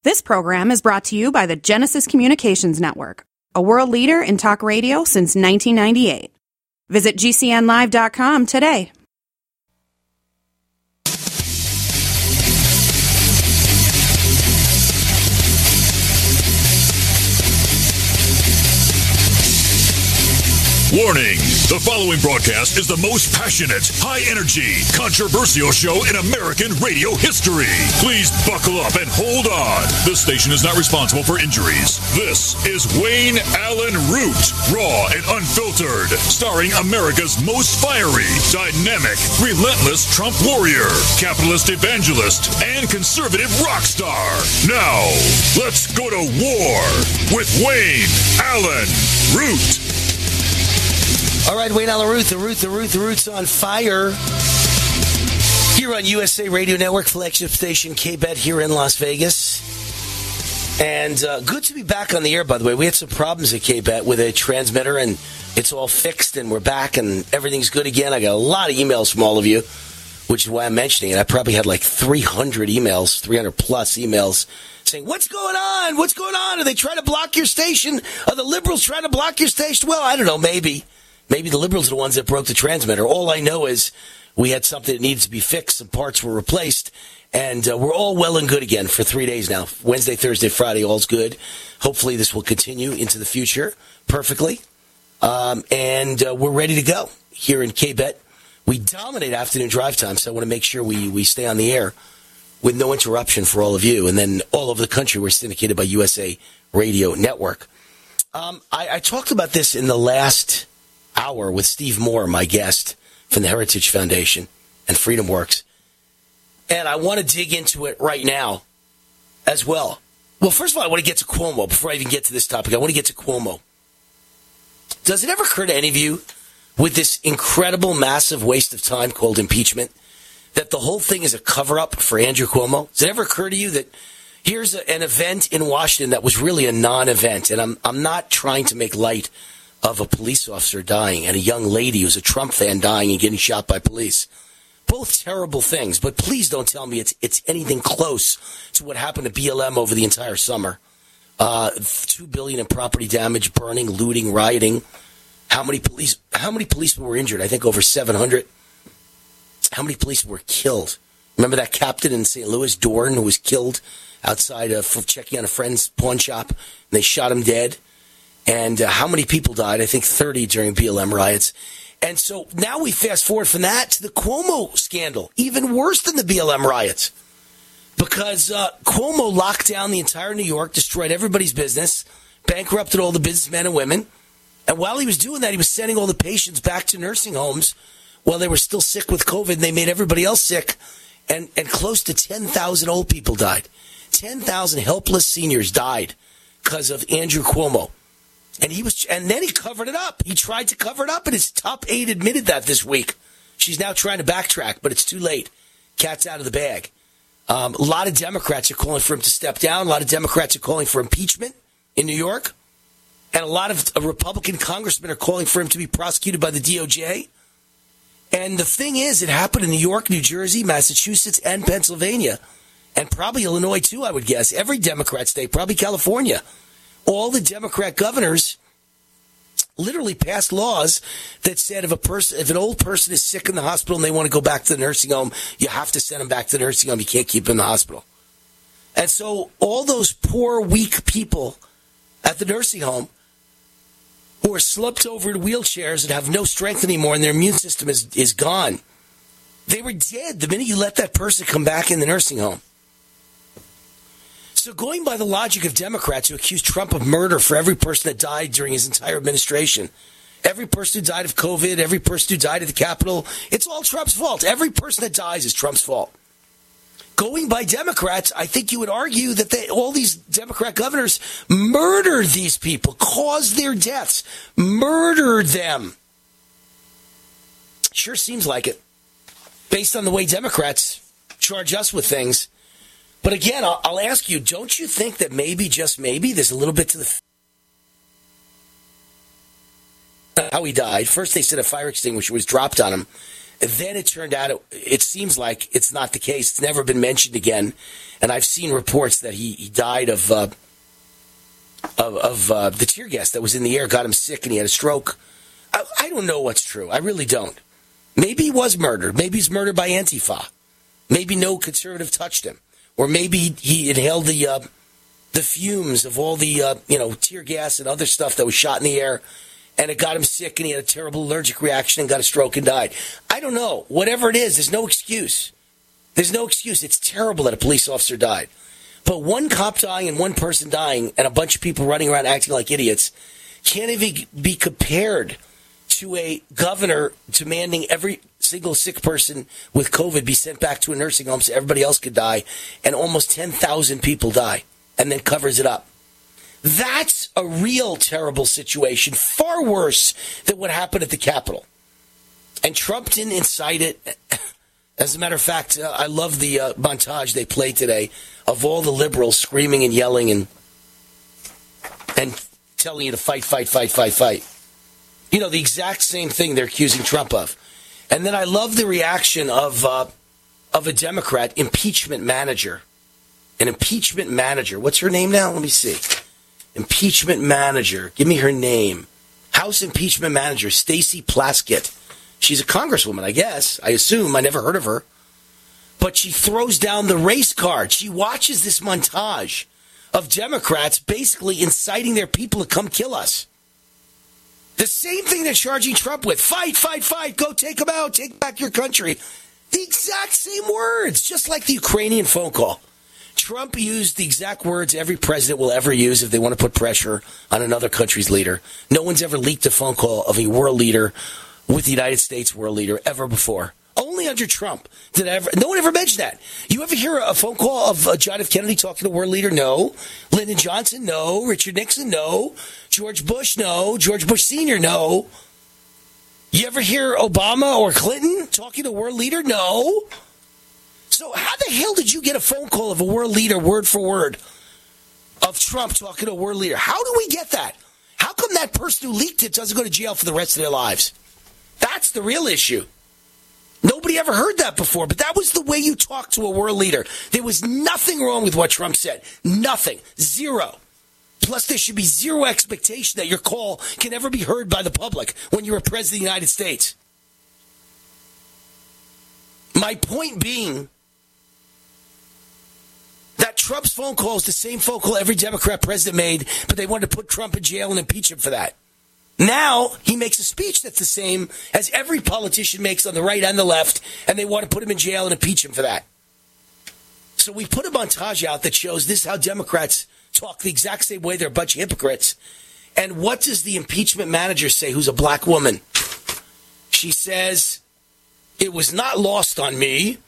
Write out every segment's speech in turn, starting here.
This program is brought to you by the Genesis Communications Network, a world leader in talk radio since 1998. Visit GCNlive.com today. Warning! The following broadcast is the most passionate, high-energy, controversial show in American radio history. Please buckle up and hold on. This station is not responsible for injuries. This is Wayne Allyn Root, raw and unfiltered, starring America's most fiery, dynamic, relentless Trump warrior, capitalist evangelist, and conservative rock star. Now, let's go to war with Wayne Allyn Root. All right, Wayne Allyn Root, the Root's on fire. Here on USA Radio Network, flagship station KBET here in Las Vegas. And good to be back on the air, by the way. We had some problems at KBET with a transmitter, and it's all fixed, and we're back, and everything's good again. I got a lot of emails from all of you, which is why I'm mentioning it. I probably had like 300 emails, 300-plus emails, saying, what's going on? What's going on? Are they trying to block your station? Are the liberals trying to block your station? Well, I don't know, maybe. Maybe the liberals are the ones that broke the transmitter. All I know is we had something that needed to be fixed. Some parts were replaced. And we're all well and good again for 3 days now. Wednesday, Thursday, Friday, all's good. Hopefully this will continue into the future perfectly. And we're ready to go here in KBET. We dominate afternoon drive time, so I want to make sure we stay on the air with no interruption for all of you. And then all over the country, we're syndicated by USA Radio Network. I talked about this in the last hour with Steve Moore, my guest from the Heritage Foundation and Freedom Works. And I want to dig into it right now as well. Well, first of all, I want to get to Cuomo. Before I even get to this topic, I want to get to Cuomo. Does it ever occur to any of you with this incredible, massive waste of time called impeachment that the whole thing is a cover-up for Andrew Cuomo? Does it ever occur to you that here's an event in Washington that was really a non-event? And I'm not trying to make light of a police officer dying and a young lady who's a Trump fan dying and getting shot by police. Both terrible things, but please don't tell me it's anything close to what happened to BLM over the entire summer. $2 billion in property damage, burning, looting, rioting. How many policemen were injured? I think over 700. How many police were killed? Remember that captain in St. Louis, Dorn, who was killed outside for checking on a friend's pawn shop, and they shot him dead? And how many people died? I think 30 during BLM riots. And so now we fast forward from that to the Cuomo scandal, even worse than the BLM riots. Because Cuomo locked down the entire New York, destroyed everybody's business, bankrupted all the businessmen and women. And while he was doing that, he was sending all the patients back to nursing homes while they were still sick with COVID. And they made everybody else sick. And close to 10,000 old people died. 10,000 helpless seniors died because of Andrew Cuomo. And then he covered it up. He tried to cover it up, and his top aide admitted that this week. She's now trying to backtrack, but it's too late. Cat's out of the bag. A lot of Democrats are calling for him to step down. A lot of Democrats are calling for impeachment in New York. And a lot of Republican congressmen are calling for him to be prosecuted by the DOJ. And the thing is, it happened in New York, New Jersey, Massachusetts, and Pennsylvania. And probably Illinois, too, I would guess. Every Democrat state, probably California. All the Democrat governors literally passed laws that said if an old person is sick in the hospital and they want to go back to the nursing home, you have to send them back to the nursing home. You can't keep them in the hospital. And so all those poor, weak people at the nursing home who are slumped over in wheelchairs and have no strength anymore and their immune system is gone, they were dead the minute you let that person come back in the nursing home. So going by the logic of Democrats who accuse Trump of murder for every person that died during his entire administration, every person who died of COVID, every person who died at the Capitol, it's all Trump's fault. Every person that dies is Trump's fault. Going by Democrats, I think you would argue that all these Democrat governors murdered these people, caused their deaths, murdered them. Sure seems like it, based on the way Democrats charge us with things. But again, I'll ask you, don't you think that maybe, just maybe, there's a little bit to how he died? First, they said a fire extinguisher was dropped on him. Then it turned out, it seems like it's not the case. It's never been mentioned again. And I've seen reports that he died of the tear gas that was in the air, got him sick, and he had a stroke. I don't know what's true. I really don't. Maybe he was murdered. Maybe he's murdered by Antifa. Maybe no conservative touched him. Or maybe he inhaled the fumes of all the tear gas and other stuff that was shot in the air, and it got him sick, and he had a terrible allergic reaction and got a stroke and died. I don't know. Whatever it is, there's no excuse. There's no excuse. It's terrible that a police officer died. But one cop dying and one person dying and a bunch of people running around acting like idiots can't even be compared to a governor demanding every single sick person with COVID be sent back to a nursing home so everybody else could die, and almost 10,000 people die, and then covers it up. That's a real terrible situation, far worse than what happened at the Capitol. And Trump didn't incite it. As a matter of fact, I love the montage they played today of all the liberals screaming and yelling and telling you to fight, fight, fight, fight, fight. You know, the exact same thing they're accusing Trump of. And then I love the reaction of a Democrat impeachment manager. An impeachment manager. What's her name now? Let me see. Impeachment manager. Give me her name. House impeachment manager, Stacey Plaskett. She's a congresswoman, I guess. I assume. I never heard of her. But she throws down the race card. She watches this montage of Democrats basically inciting their people to come kill us. The same thing they're charging Trump with. Fight, fight, fight. Go take them out. Take back your country. The exact same words, just like the Ukrainian phone call. Trump used the exact words every president will ever use if they want to put pressure on another country's leader. No one's ever leaked a phone call of a world leader with the United States world leader ever before. Only under Trump did no one ever mentioned that. You ever hear a phone call of John F. Kennedy talking to a world leader? No. Lyndon Johnson? No. Richard Nixon? No. George Bush? No. George Bush Sr.? No. You ever hear Obama or Clinton talking to a world leader? No. So how the hell did you get a phone call of a world leader, word for word, of Trump talking to a world leader? How do we get that? How come that person who leaked it doesn't go to jail for the rest of their lives? That's the real issue. Nobody ever heard that before, but that was the way you talk to a world leader. There was nothing wrong with what Trump said. Nothing. Zero. Plus, there should be zero expectation that your call can ever be heard by the public when you're a president of the United States. My point being that Trump's phone call is the same phone call every Democrat president made, but they wanted to put Trump in jail and impeach him for that. Now, he makes a speech that's the same as every politician makes on the right and the left, and they want to put him in jail and impeach him for that. So we put a montage out that shows this is how Democrats talk the exact same way. They're a bunch of hypocrites. And what does the impeachment manager say, who's a black woman? She says, it was not lost on me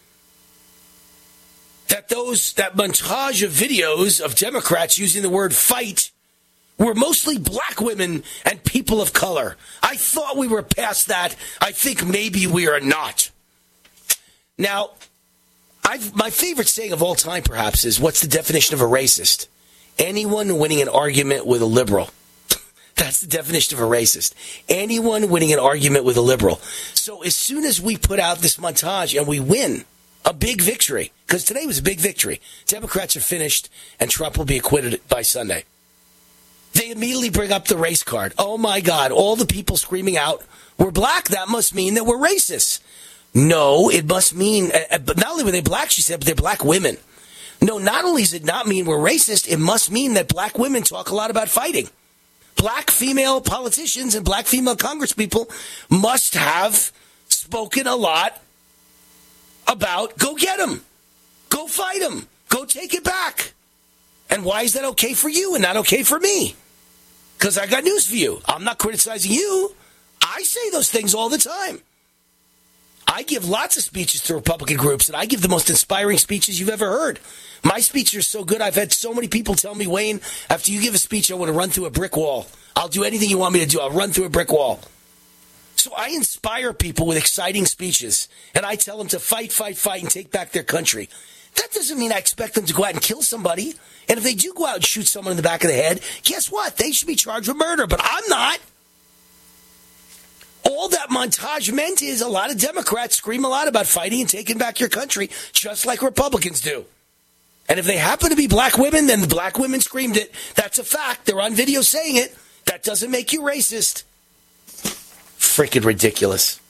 that that montage of videos of Democrats using the word fight were mostly black women and people of color. I thought we were past that. I think maybe we are not. Now, my favorite saying of all time, perhaps, is what's the definition of a racist? Anyone winning an argument with a liberal. That's the definition of a racist. Anyone winning an argument with a liberal. So as soon as we put out this montage and we win a big victory, because today was a big victory, Democrats are finished and Trump will be acquitted by Sunday. They immediately bring up the race card. Oh, my God, all the people screaming out, we're black, that must mean that we're racist. No, it must mean, but not only were they black, she said, but they're black women. No, not only does it not mean we're racist, it must mean that black women talk a lot about fighting. Black female politicians and black female congresspeople must have spoken a lot about go get them, go fight them, go take it back. And why is that okay for you and not okay for me? Because I got news for you. I'm not criticizing you. I say those things all the time. I give lots of speeches to Republican groups, and I give the most inspiring speeches you've ever heard. My speeches are so good, I've had so many people tell me, Wayne, after you give a speech, I want to run through a brick wall. I'll do anything you want me to do. I'll run through a brick wall. So I inspire people with exciting speeches, and I tell them to fight, fight, fight, and take back their country. That doesn't mean I expect them to go out and kill somebody. And if they do go out and shoot someone in the back of the head, guess what? They should be charged with murder, but I'm not. All that montage meant is a lot of Democrats scream a lot about fighting and taking back your country, just like Republicans do. And if they happen to be black women, then the black women screamed it. That's a fact. They're on video saying it. That doesn't make you racist. Freaking ridiculous.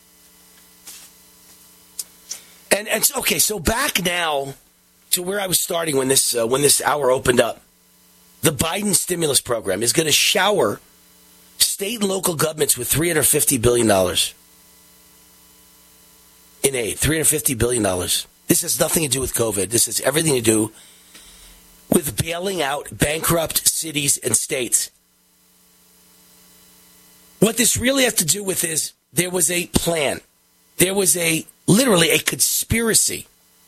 And okay, so back now to where I was starting when this hour opened up. The Biden stimulus program is going to shower state and local governments with $350 billion in aid. $350 billion. This has nothing to do with COVID. This has everything to do with bailing out bankrupt cities and states. What this really has to do with is there was a plan. There was literally a conspiracy.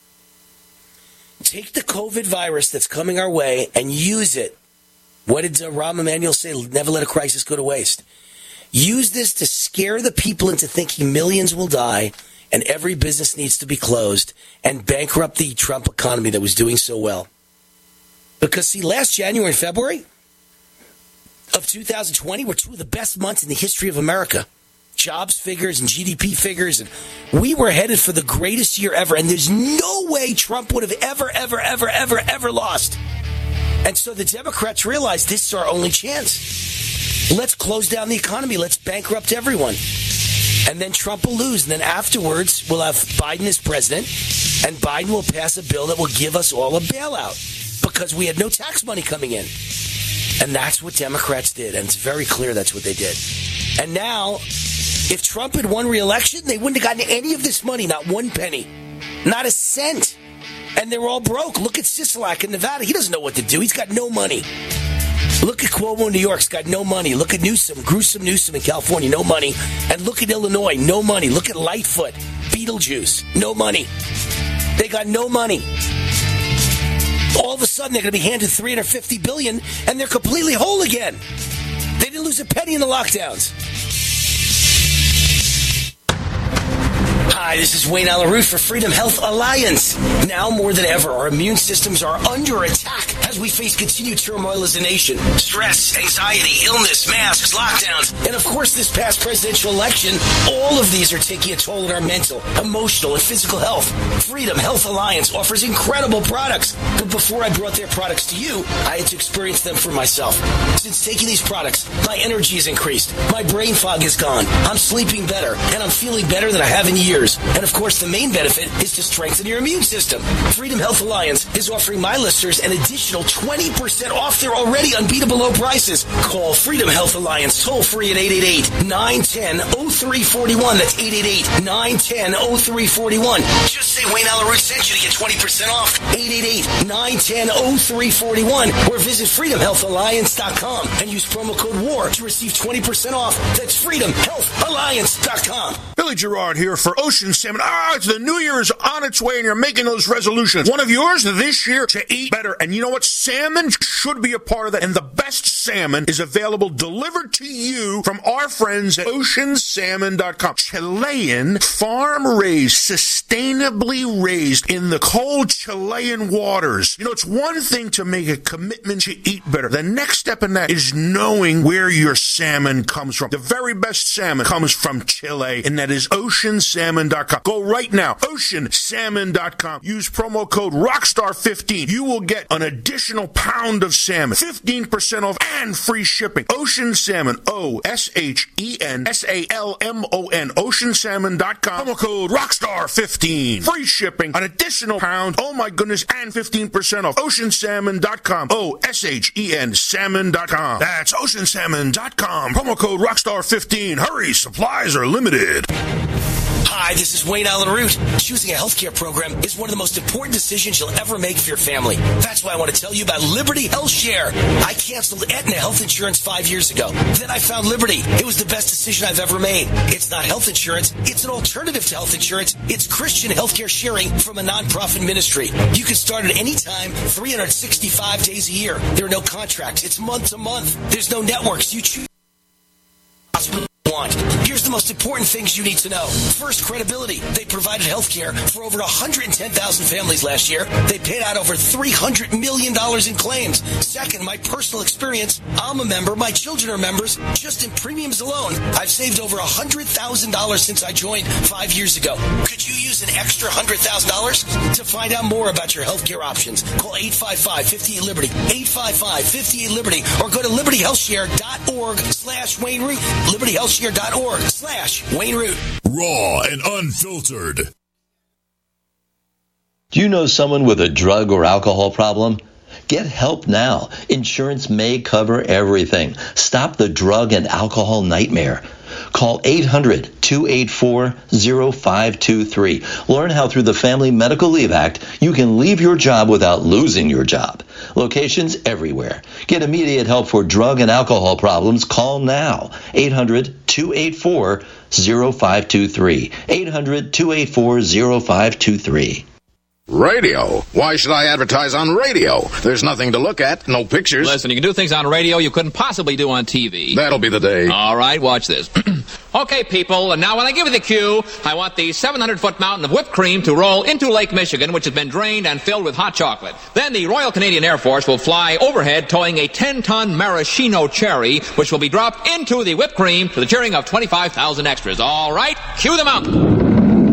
Take the COVID virus that's coming our way and use it. What did Rahm Emanuel say? Never let a crisis go to waste. Use this to scare the people into thinking millions will die and every business needs to be closed and bankrupt the Trump economy that was doing so well. Because, see, last January and February of 2020 were two of the best months in the history of America. Jobs figures and GDP figures. And we were headed for the greatest year ever. And there's no way Trump would have ever lost. And so the Democrats realized this is our only chance. Let's close down the economy. Let's bankrupt everyone. And then Trump will lose. And then afterwards, we'll have Biden as president. And Biden will pass a bill that will give us all a bailout. Because we had no tax money coming in. And that's what Democrats did. And it's very clear that's what they did. And now, if Trump had won re-election, they wouldn't have gotten any of this money. Not one penny. Not a cent. And they're all broke. Look at Sisolak in Nevada. He doesn't know what to do. He's got no money. Look at Cuomo in New York. He's got no money. Look at Gruesome Newsom in California. No money. And look at Illinois. No money. Look at Lightfoot. Beetlejuice. No money. They got no money. All of a sudden, they're going to be handed $350 billion, and they're completely whole again. They didn't lose a penny in the lockdowns. Hi, this is Wayne Alaroot for Freedom Health Alliance. Now more than ever, our immune systems are under attack as we face continued turmoil as a nation. Stress, anxiety, illness, masks, lockdowns, and of course this past presidential election, all of these are taking a toll on our mental, emotional, and physical health. Freedom Health Alliance offers incredible products, but before I brought their products to you, I had to experience them for myself. Since taking these products, my energy has increased, my brain fog is gone, I'm sleeping better, and I'm feeling better than I have in years. And of course, the main benefit is to strengthen your immune system. Freedom Health Alliance is offering my listeners an additional 20% off their already unbeatable low prices. Call Freedom Health Alliance toll free at 888-910-0341. That's 888-910-0341. Just say Wayne Alaroot sent you to get 20% off. 888-910-0341. Or visit freedomhealthalliance.com and use promo code WAR to receive 20% off. That's freedomhealthalliance.com. Billy Gerard here for Ocean Salmon. It's the new year is on its way and you're making those resolutions. One of yours this year to eat better. And you know what? Salmon should be a part of that. And the best salmon is available delivered to you from our friends at oceansalmon.com. Chilean, farm-raised, sustainably raised in the cold Chilean waters. You know, it's one thing to make a commitment to eat better. The next step in that is knowing where your salmon comes from. The very best salmon comes from Chile, and that is oceansalmon.com. Go right now, oceansalmon.com. Use promo code ROCKSTAR15. You will get an additional pound of salmon, 15% off, and free shipping. Ocean Salmon, OSHENSALMON, oceansalmon.com. Promo code ROCKSTAR15. Free shipping, an additional pound, oh my goodness, and 15% off. Oceansalmon.com, OSHEN salmon.com. That's oceansalmon.com. Promo code ROCKSTAR15. Hurry, supplies are limited. Hi, this is Wayne Alaroot. Choosing a healthcare program is one of the most important decisions you'll ever make for your family. That's why I want to tell you about Liberty Health Share. I canceled Aetna health insurance 5 years ago. Then I found Liberty. It was the best decision I've ever made. It's not health insurance. It's an alternative to health insurance. It's Christian healthcare sharing from a nonprofit ministry. You can start at any time, 365 days a year. There are no contracts. It's month to month. There's no networks. You choose hospital you want. Here's the most important things you need to know. First, credibility. They provided health care for over 110,000 families last year. They paid out over $300 million in claims. Second, my personal experience. I'm a member. My children are members. Just in premiums alone, I've saved over $100,000 since I joined 5 years ago. Could you use an extra $100,000? To find out more about your health care options, call 855-58-LIBERTY, 855-58-LIBERTY, or go to libertyhealthshare.org/Wayne Root, libertyhealthshare.org/Wayne Root. Raw and unfiltered. Do you know someone with a drug or alcohol problem? Get help now. Insurance may cover everything. Stop the drug and alcohol nightmare. Call 800-284-0523. Learn how through the Family Medical Leave Act, you can leave your job without losing your job. Locations everywhere. Get immediate help for drug and alcohol problems. Call now. 800-284-0523. 800-284-0523. Radio? Why should I advertise on radio? There's nothing to look at, no pictures. Listen, you can do things on radio you couldn't possibly do on TV. That'll be the day. All right, watch this. Okay, people, and now when I give you the cue, I want the 700-foot mountain of whipped cream to roll into Lake Michigan, which has been drained and filled with hot chocolate. Then the Royal Canadian Air Force will fly overhead towing a 10-ton maraschino cherry, which will be dropped into the whipped cream to the cheering of 25,000 extras. All right, cue the mountain.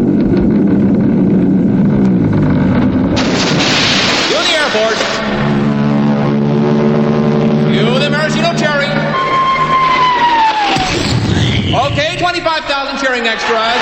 Force. Cue the maraschino cherry. Okay, 25,000 cheering extras.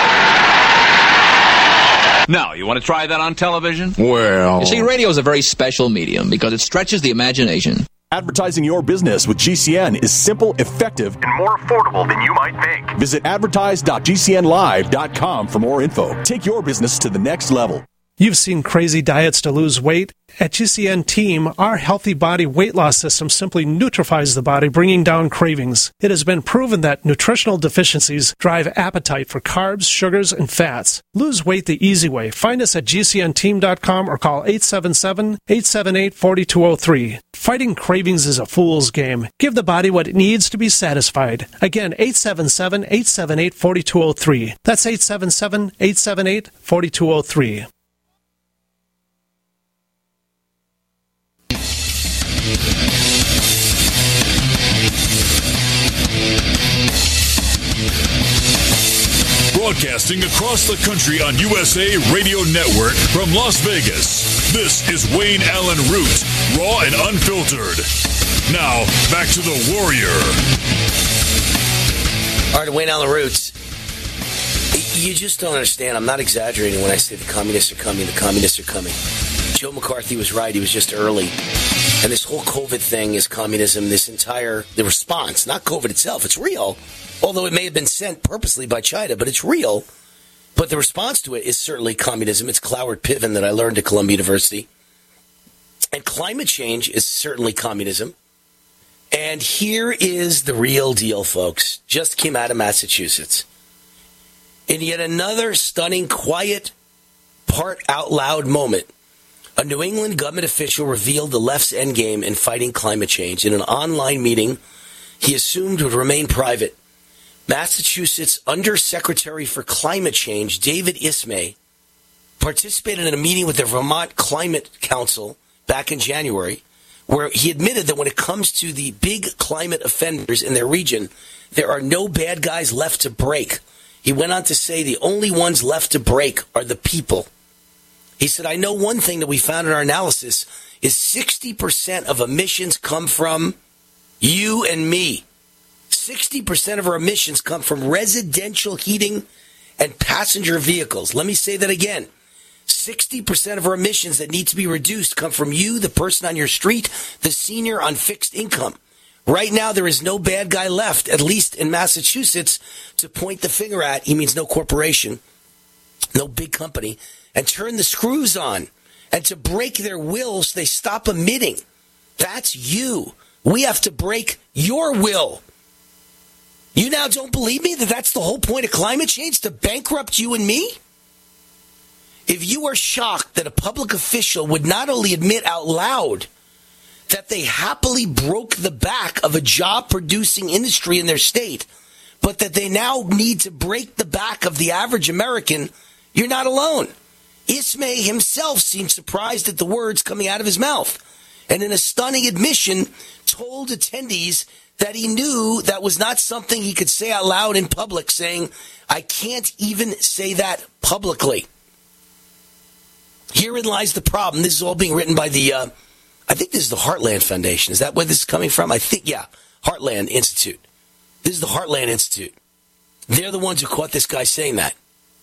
Now, you want to try that on television? Well... You see, radio is a very special medium because it stretches the imagination. Advertising your business with GCN is simple, effective, and more affordable than you might think. Visit advertise.gcnlive.com for more info. Take your business to the next level. You've seen crazy diets to lose weight. At GCN Team, our healthy body weight loss system simply neutralizes the body, bringing down cravings. It has been proven that nutritional deficiencies drive appetite for carbs, sugars, and fats. Lose weight the easy way. Find us at GCNteam.com or call 877-878-4203. Fighting cravings is a fool's game. Give the body what it needs to be satisfied. Again, 877-878-4203. That's 877-878-4203. Broadcasting across the country on USA Radio Network from Las Vegas. This is Wayne Allen Root, raw and unfiltered. Now, back to the Warrior. All right, Wayne Allen Root. You just don't understand. I'm not exaggerating when I say the communists are coming. The communists are coming. Joe McCarthy was right. He was just early. And this whole COVID thing is communism. The response, not COVID itself. It's real. Although it may have been sent purposely by China, but it's real. But the response to it is certainly communism. It's Cloward Piven that I learned at Columbia University. And climate change is certainly communism. And here is the real deal, folks. Just came out of Massachusetts. In yet another stunning, quiet, part out loud moment, a New England government official revealed the left's endgame in fighting climate change. In an online meeting he assumed would remain private, Massachusetts Undersecretary for Climate Change, David Ismay, participated in a meeting with the Vermont Climate Council back in January, where he admitted that when it comes to the big climate offenders in their region, there are no bad guys left to break. He went on to say the only ones left to break are the people. He said, I know one thing that we found in our analysis is 60% of emissions come from you and me. 60% of our emissions come from residential heating and passenger vehicles. Let me say that again. 60% of our emissions that need to be reduced come from you, the person on your street, the senior on fixed income. Right now, there is no bad guy left, at least in Massachusetts, to point the finger at. He means no corporation, no big company, and turn the screws on and to break their will so they stop emitting. That's you. We have to break your will. You now don't believe me that that's the whole point of climate change, to bankrupt you and me? If you are shocked that a public official would not only admit out loud that they happily broke the back of a job-producing industry in their state, but that they now need to break the back of the average American, you're not alone. Ismay himself seemed surprised at the words coming out of his mouth, and in a stunning admission told attendees that he knew that was not something he could say out loud in public, saying, I can't even say that publicly. Herein lies the problem. This is all being written by the, I think this is the Heartland Foundation. Is that where this is coming from? I think, yeah, Heartland Institute. This is the Heartland Institute. They're the ones who caught this guy saying that.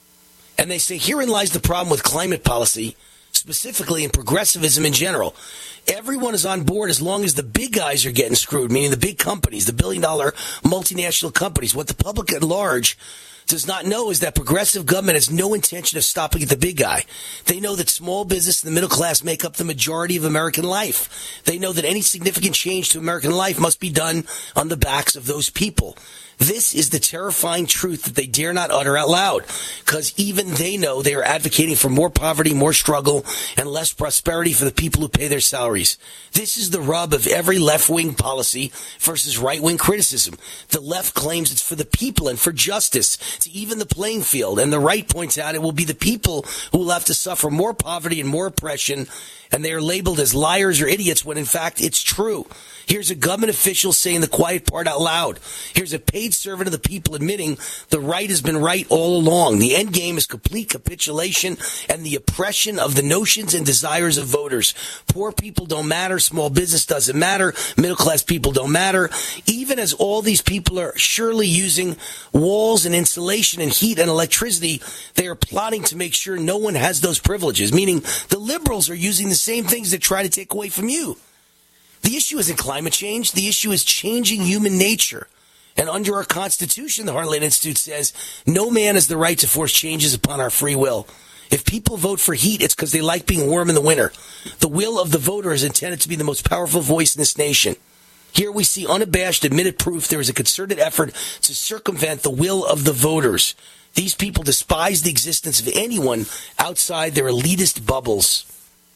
And they say, herein lies the problem with climate policy, specifically in progressivism in general. Everyone is on board as long as the big guys are getting screwed, meaning the big companies, the billion-dollar multinational companies. What the public at large does not know is that progressive government has no intention of stopping at the big guy. They know that small business and the middle class make up the majority of American life. They know that any significant change to American life must be done on the backs of those people. This is the terrifying truth that they dare not utter out loud, because even they know they are advocating for more poverty, more struggle, and less prosperity for the people who pay their salaries. This is the rub of every left-wing policy versus right-wing criticism. The left claims it's for the people and for justice, to even the playing field, and the right points out it will be the people who will have to suffer more poverty and more oppression, and they are labeled as liars or idiots when in fact it's true. Here's a government official saying the quiet part out loud. Here's a paid servant of the people admitting the right has been right all along. The end game is complete capitulation and the oppression of the notions and desires of voters. Poor people don't matter. Small business doesn't matter. Middle class people don't matter. Even as all these people are surely using walls and insulation and heat and electricity, they are plotting to make sure no one has those privileges, meaning the liberals are using the same things that try to take away from you. The issue isn't climate change. The issue is changing human nature. And under our Constitution, the Heartland Institute says, no man has the right to force changes upon our free will. If people vote for heat, it's because they like being warm in the winter. The will of the voter is intended to be the most powerful voice in this nation. Here we see unabashed, admitted proof there is a concerted effort to circumvent the will of the voters. These people despise the existence of anyone outside their elitist bubbles.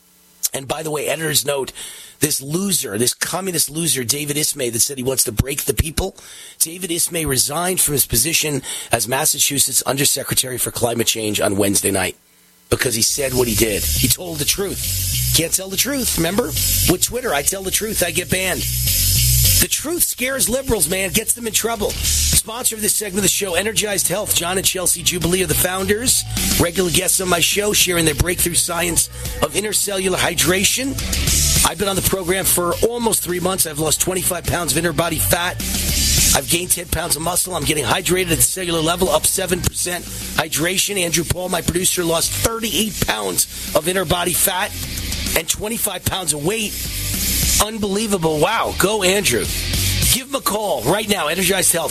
And by the way, editor's note, this loser, this communist loser, David Ismay, that said he wants to break the people, David Ismay resigned from his position as Massachusetts Undersecretary for Climate Change on Wednesday night because he said what he did. He told the truth. Can't tell the truth, remember? With Twitter, I tell the truth, I get banned. The truth scares liberals, man, gets them in trouble. Sponsor of this segment of the show, Energized Health. John and Chelsea Jubilee are the founders. Regular guests on my show sharing their breakthrough science of intercellular hydration. I've been on the program for almost 3 months. I've lost 25 pounds of inner body fat. I've gained 10 pounds of muscle. I'm getting hydrated at the cellular level, up 7% hydration. Andrew Paul, my producer, lost 38 pounds of inner body fat and 25 pounds of weight. Unbelievable. Wow. Go, Andrew. Give him a call right now. Energized Health,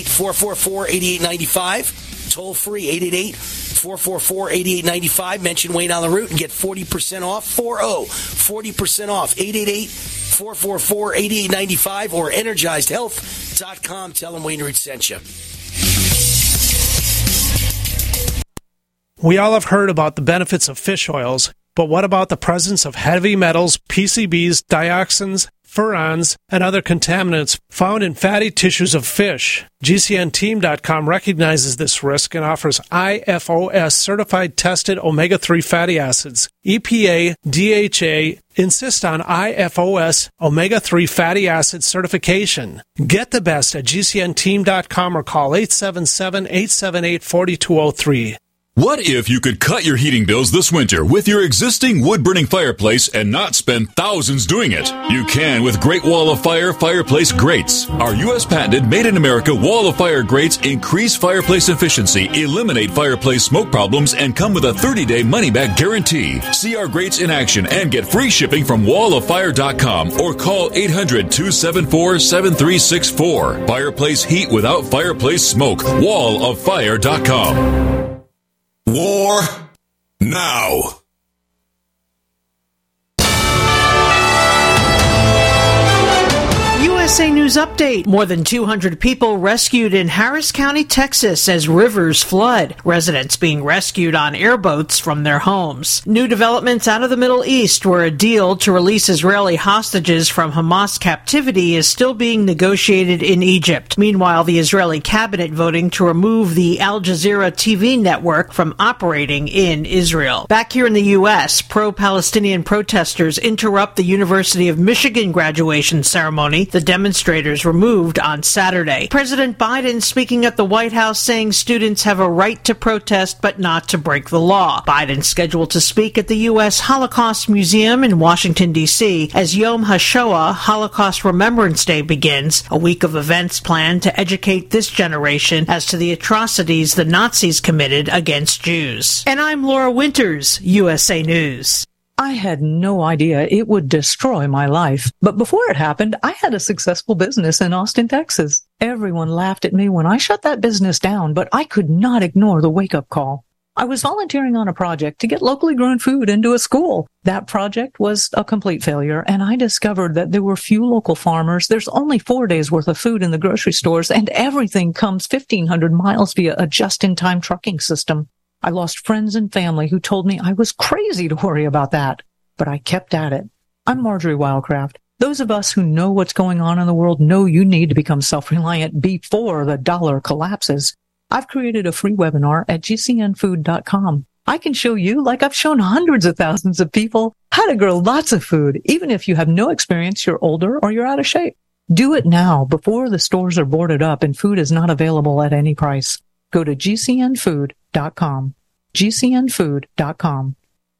888-444-8895. Toll free, 888-444-8895. Mention Wayne on the Route and get 40% off. 40% off. 888-444-8895 or energizedhealth.com. Tell them Wayne Root sent you. We all have heard about the benefits of fish oils, but what about the presence of heavy metals, PCBs, dioxins, furans, and other contaminants found in fatty tissues of fish? GCNteam.com recognizes this risk and offers IFOS certified tested omega-3 fatty acids. EPA, DHA insist on IFOS omega-3 fatty acid certification. Get the best at GCNteam.com or call 877-878-4203. What if you could cut your heating bills this winter with your existing wood-burning fireplace and not spend thousands doing it? You can with Great Wall of Fire fireplace grates. Our U.S. patented made-in-America Wall of Fire grates increase fireplace efficiency, eliminate fireplace smoke problems, and come with a 30-day money-back guarantee. See our grates in action and get free shipping from walloffire.com or call 800-274-7364. Fireplace heat without fireplace smoke. walloffire.com. War now. USA News News Update. More than 200 people rescued in Harris County, Texas as rivers flood. Residents being rescued on airboats from their homes. New developments out of the Middle East, where a deal to release Israeli hostages from Hamas captivity is still being negotiated in Egypt. Meanwhile, the Israeli cabinet voting to remove the Al Jazeera TV network from operating in Israel. Back here in the U.S., pro-Palestinian protesters interrupt the University of Michigan graduation ceremony. The demonstrators were moved on Saturday. President Biden speaking at the White House saying students have a right to protest but not to break the law. Biden scheduled to speak at the U.S. Holocaust Museum in Washington, D.C. as Yom HaShoah, Holocaust Remembrance Day, begins, a week of events planned to educate this generation as to the atrocities the Nazis committed against Jews. And I'm Laura Winters, USA News. I had no idea it would destroy my life. But before it happened, I had a successful business in Austin, Texas. Everyone laughed at me when I shut that business down, but I could not ignore the wake-up call. I was volunteering on a project to get locally grown food into a school. That project was a complete failure, and I discovered that there were few local farmers. There's only 4 days worth of food in the grocery stores, and everything comes 1,500 miles via a just-in-time trucking system. I lost friends and family who told me I was crazy to worry about that, but I kept at it. I'm Marjorie Wildcraft. Those of us who know what's going on in the world know you need to become self-reliant before the dollar collapses. I've created a free webinar at gcnfood.com. I can show you, like I've shown hundreds of thousands of people, how to grow lots of food, even if you have no experience, you're older, or you're out of shape. Do it now before the stores are boarded up and food is not available at any price. Go to gcnfood.com. gcnfood.com.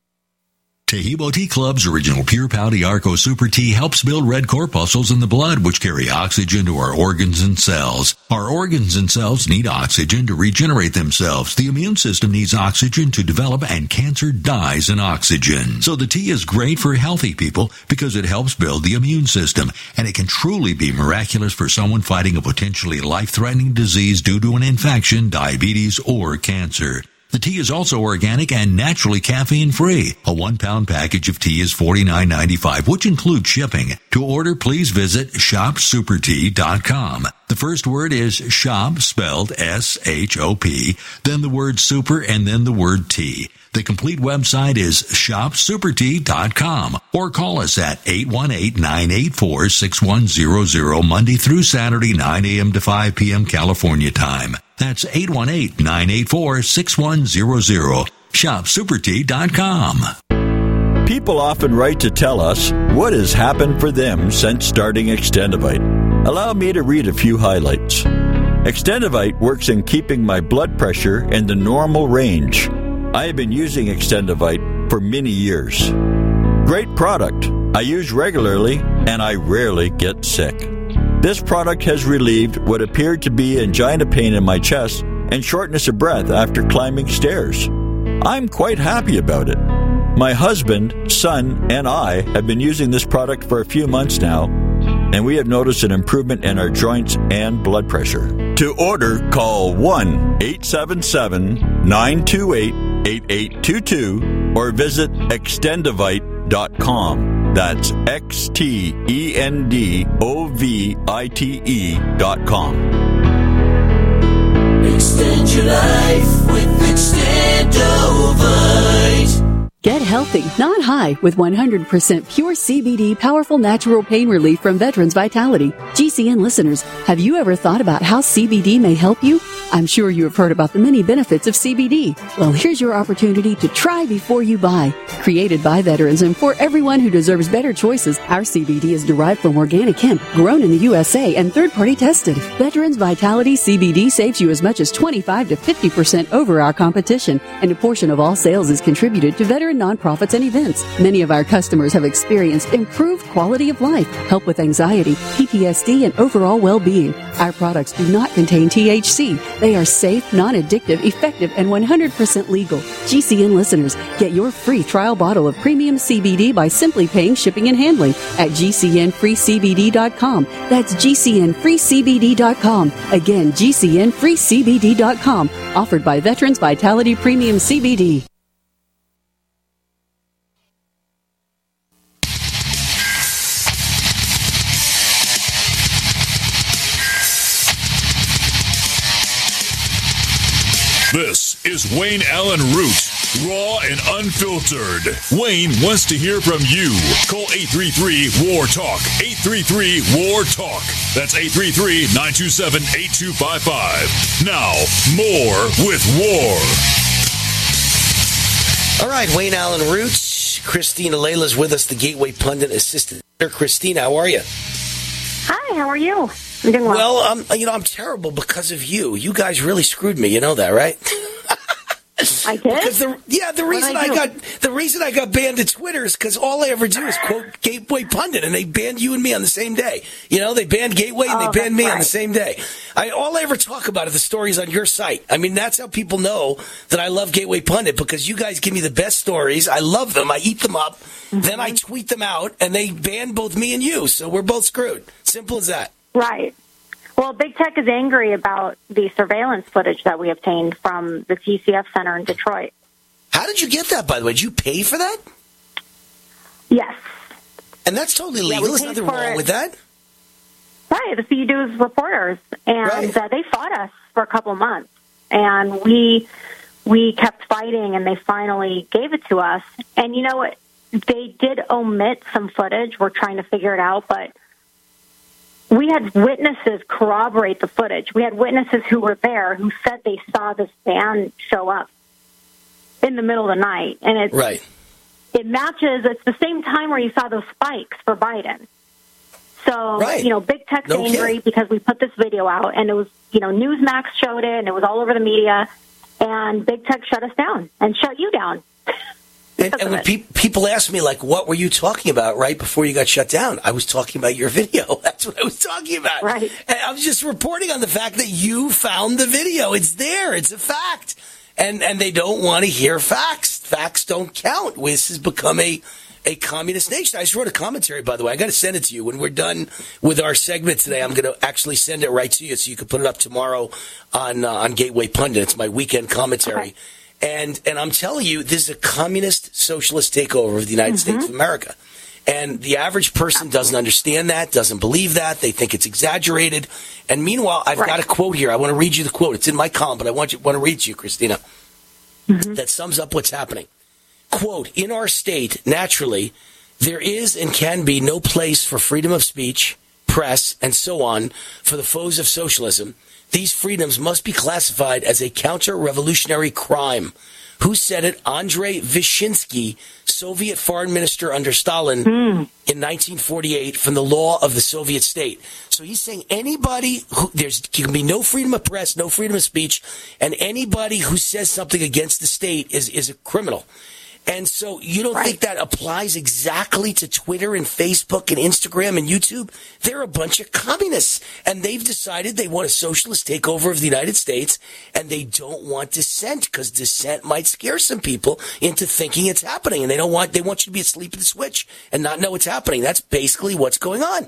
Tahibo Tea Club's original Pure Pouty Arco Super Tea helps build red corpuscles in the blood, which carry oxygen to our organs and cells. Our organs and cells need oxygen to regenerate themselves. The immune system needs oxygen to develop, and cancer dies in oxygen. So the tea is great for healthy people because it helps build the immune system, and it can truly be miraculous for someone fighting a potentially life-threatening disease due to an infection, diabetes, or cancer. The tea is also organic and naturally caffeine-free. A 1-pound package of tea is $49.95, which includes shipping. To order, please visit shopsupertea.com. The first word is shop, spelled S-H-O-P, then the word super, and then the word tea. The complete website is shopsupertea.com, or call us at 818-984-6100 Monday through Saturday, 9 a.m. to 5 p.m. California time. That's 818-984-6100. shopsupertea.com. People often write to tell us what has happened for them since starting Extendivite. Allow me to read a few highlights. Extendivite works in keeping my blood pressure in the normal range. I have been using Extendivite for many years. Great product. I use regularly, and I rarely get sick. This product has relieved what appeared to be angina pain in my chest and shortness of breath after climbing stairs. I'm quite happy about it. My husband, son, and I have been using this product for a few months now, and we have noticed an improvement in our joints and blood pressure. To order, call 1-877-928-8822 or visit Extendivite.com. That's Extendovite.com. Extend your life with Extendovite. Get healthy, not high, with 100% pure CBD powerful natural pain relief from Veterans Vitality. GCN listeners, have you ever thought about how CBD may help you? I'm sure you have heard about the many benefits of CBD. Well, here's your opportunity to try before you buy. Created by veterans and for everyone who deserves better choices, our CBD is derived from organic hemp, grown in the USA and third-party tested. Veterans Vitality CBD saves you as much as 25 to 50% over our competition, and a portion of all sales is contributed to veteran nonprofits and events. Many of our customers have experienced improved quality of life, help with anxiety, PTSD, and overall well-being. Our products do not contain THC. They are safe, non-addictive, effective, and 100% legal. GCN listeners, get your free trial bottle of premium CBD by simply paying shipping and handling at GCNFreeCBD.com. That's GCNFreeCBD.com. Again, GCNFreeCBD.com. Offered by Veterans Vitality Premium CBD. is Wayne Allen Root. Raw and unfiltered. Wayne wants to hear from you. Call 833-WAR-TALK. 833-WAR-TALK. That's 833-927-8255. Now, more with War. All right, Wayne Allen Root. Christina Layla's with us, the Gateway Pundit assistant. Christina, how are you? Hi, how are you? I'm doing well. Well, I'm terrible because of you. You guys really screwed me. You know that, right? I did? Because the reason I got banned at Twitter is because all I ever do is quote Gateway Pundit, and they banned you and me on the same day. You know, they banned Gateway and they banned me on the same day. All I ever talk about are the stories on your site. I mean, that's how people know that I love Gateway Pundit, because you guys give me the best stories. I love them. I eat them up. Mm-hmm. Then I tweet them out, and they ban both me and you. So we're both screwed. Simple as that. Right. Well, Big Tech is angry about the surveillance footage that we obtained from the TCF Center in Detroit. How did you get that, by the way? Did you pay for that? Yes. And that's totally legal. There's nothing wrong with that. Right. That's what you do as reporters. And they fought us for a couple months. And we kept fighting, and they finally gave it to us. And you know what? They did omit some footage. We're trying to figure it out, but we had witnesses corroborate the footage. We had witnesses who were there who said they saw this van show up in the middle of the night. And it matches, it's the same time where you saw those spikes for Biden. So, Big Tech's angry because we put this video out, and it was, Newsmax showed it, and it was all over the media, and Big Tech shut us down and shut you down. And when people ask me, like, what were you talking about right before you got shut down? I was talking about your video. That's what I was talking about. Right. And I was just reporting on the fact that you found the video. It's there. It's a fact. And they don't want to hear facts. Facts don't count. This has become a communist nation. I just wrote a commentary, by the way. I got to send it to you. When we're done with our segment today, I'm going to actually send it right to you so you can put it up tomorrow on Gateway Pundit. It's my weekend commentary. Okay. And I'm telling you, this is a communist, socialist takeover of the United States of America. And the average person doesn't understand that, doesn't believe that. They think it's exaggerated. And meanwhile, I've got a quote here. I want to read you the quote. It's in my column, but I want to read it to you, Christina. That sums up what's happening. Quote, in our state, naturally, there is and can be no place for freedom of speech, press, and so on for the foes of socialism. These freedoms must be classified as a counter-revolutionary crime. Who said it? Andrei Vyshinsky, Soviet foreign minister under Stalin in 1948 from the law of the Soviet state. So he's saying anybody there can be no freedom of press, no freedom of speech, and anybody who says something against the state is a criminal. And so you don't think that applies exactly to Twitter and Facebook and Instagram and YouTube? They're a bunch of communists, and they've decided they want a socialist takeover of the United States, and they don't want dissent because dissent might scare some people into thinking it's happening, and they want you to be asleep at the switch and not know what's happening. That's basically what's going on.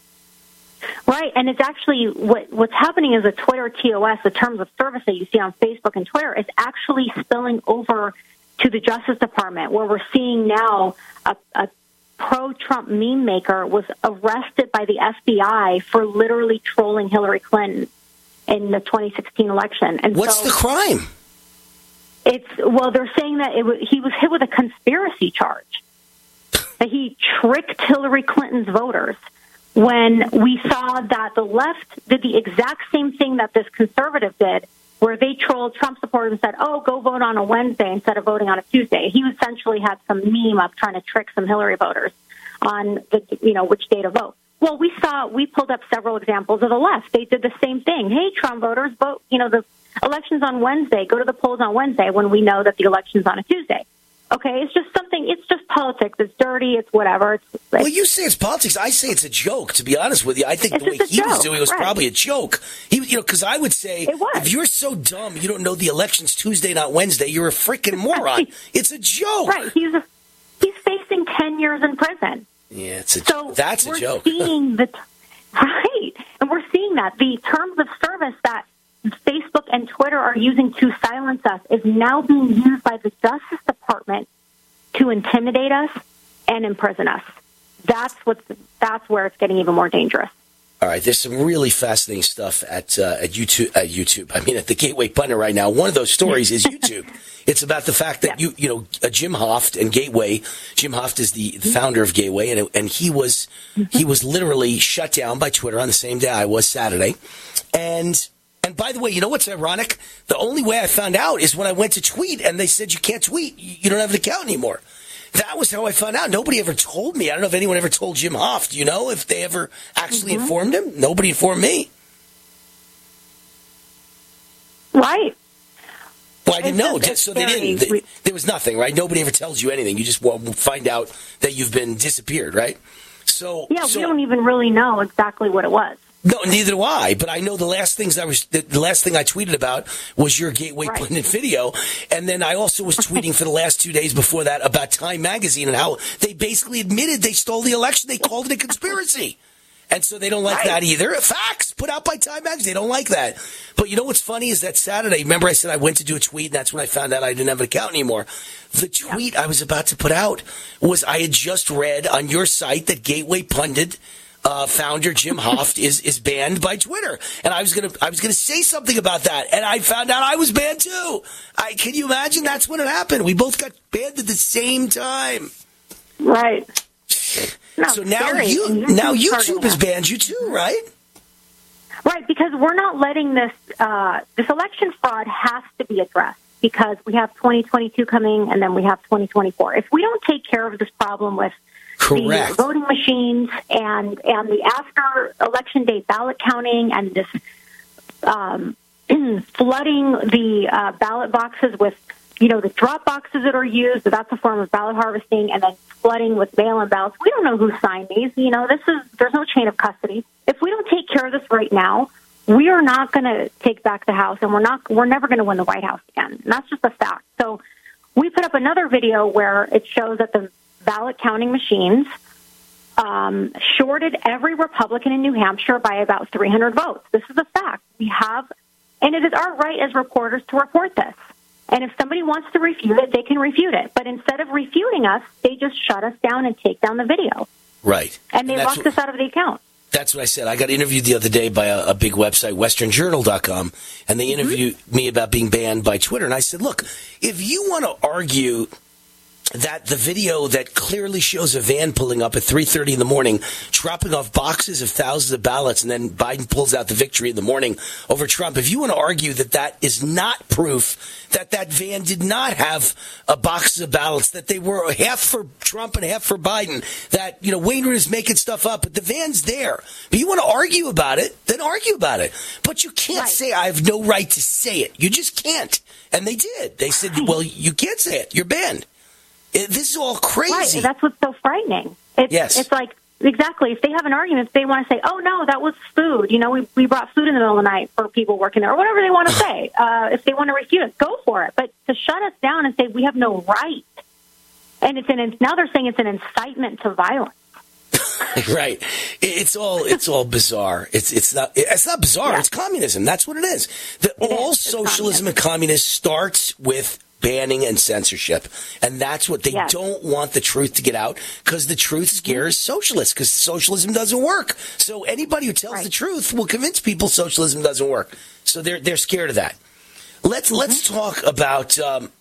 Right, and it's actually what's happening is the Twitter TOS, the terms of service that you see on Facebook and Twitter, is actually spilling over to the Justice Department, where we're seeing now a pro-Trump meme maker was arrested by the FBI for literally trolling Hillary Clinton in the 2016 election. And what's the crime? They're saying that he was hit with a conspiracy charge, that he tricked Hillary Clinton's voters. When we saw that the left did the exact same thing that this conservative did, where they trolled Trump supporters and said, go vote on a Wednesday instead of voting on a Tuesday. He essentially had some meme up trying to trick some Hillary voters on which day to vote. Well, we pulled up several examples of the left. They did the same thing. Hey, Trump voters, vote, the election's on Wednesday. Go to the polls on Wednesday when we know that the election's on a Tuesday. Okay, it's just politics. It's dirty. It's whatever. Well, you say it's politics. I say it's a joke, to be honest with you. I think the way he was doing it was probably a joke. Because I would say, if you're so dumb you don't know the election's Tuesday, not Wednesday, you're a freaking moron. It's a joke. Right. He's facing 10 years in prison. Yeah, that's a joke. And we're seeing that. The terms of service that Facebook and Twitter are using to silence us is now being used by the Justice Department to intimidate us and imprison us. That's where it's getting even more dangerous. All right, there's some really fascinating stuff at YouTube. I mean, at the Gateway Pundit right now. One of those stories is YouTube. It's about the fact that Jim Hoft and Gateway. Jim Hoft is the founder of Gateway, and he was literally shut down by Twitter on the same day I was, Saturday. And by the way, you know what's ironic? The only way I found out is when I went to tweet, and they said you can't tweet. You don't have an account anymore. That was how I found out. Nobody ever told me. I don't know if anyone ever told Jim Hoft. Do you know if they ever actually informed him? Nobody informed me. Right. Well, I didn't know. So they didn't. There was nothing, right? Nobody ever tells you anything. You just find out that you've been disappeared, right? So we don't even really know exactly what it was. No, neither do I. But I know the last thing I tweeted about was your Gateway Pundit video, and then I also was tweeting for the last 2 days before that about Time Magazine and how they basically admitted they stole the election. They called it a conspiracy, and so they don't like that either. Facts put out by Time Magazine. They don't like that. But you know what's funny is that Saturday. Remember, I said I went to do a tweet, and that's when I found out I didn't have an account anymore. The tweet I was about to put out was I had just read on your site that Gateway Pundit founder Jim Hoft is banned by Twitter, and I was gonna say something about that, and I found out I was banned too. Can you imagine? That's when it happened. We both got banned at the same time. Right. So now YouTube has banned you too, right? Right, because we're not letting this election fraud has to be addressed because we have 2022 coming, and then we have 2024. If we don't take care of this problem with the voting machines and the after election day ballot counting and this flooding the ballot boxes with the drop boxes that are used, that's a form of ballot harvesting, and then flooding with mail-in ballots. We don't know who signed these. There's no chain of custody. If we don't take care of this right now, we are not going to take back the House, and we're never going to win the White House again. And that's just a fact. So we put up another video where it shows that the ballot counting machines shorted every Republican in New Hampshire by about 300 votes. This is a fact. And it is our right as reporters to report this. And if somebody wants to refute it, they can refute it. But instead of refuting us, they just shut us down and take down the video. Right. And they locked us out of the account. That's what I said. I got interviewed the other day by a big website, westernjournal.com, and they interviewed me about being banned by Twitter. And I said, look, if you want to argue that the video that clearly shows a van pulling up at 3:30 in the morning, dropping off boxes of thousands of ballots, and then Biden pulls out the victory in the morning over Trump, if you want to argue that that is not proof that that van did not have boxes of ballots, that they were half for Trump and half for Biden, that, Wainwright is making stuff up, but the van's there. But you want to argue about it, then argue about it. But you can't say, I have no right to say it. You just can't. And they did. They said, well, you can't say it. You're banned. This is all crazy. Right, that's what's so frightening. It's like, exactly, if they have an argument, if they want to say, oh, no, that was food. We brought food in the middle of the night for people working there, or whatever they want to say. If they want to refute it, go for it. But to shut us down and say we have no right, and now they're saying it's an incitement to violence. Right. It's all bizarre. It's not bizarre. Yeah. It's communism. That's what it is. All socialism and communism starts with banning and censorship. And that's what they don't want the truth to get out, because the truth scares socialists, because socialism doesn't work. So anybody who tells the truth will convince people socialism doesn't work. So they're scared of that. Let's talk about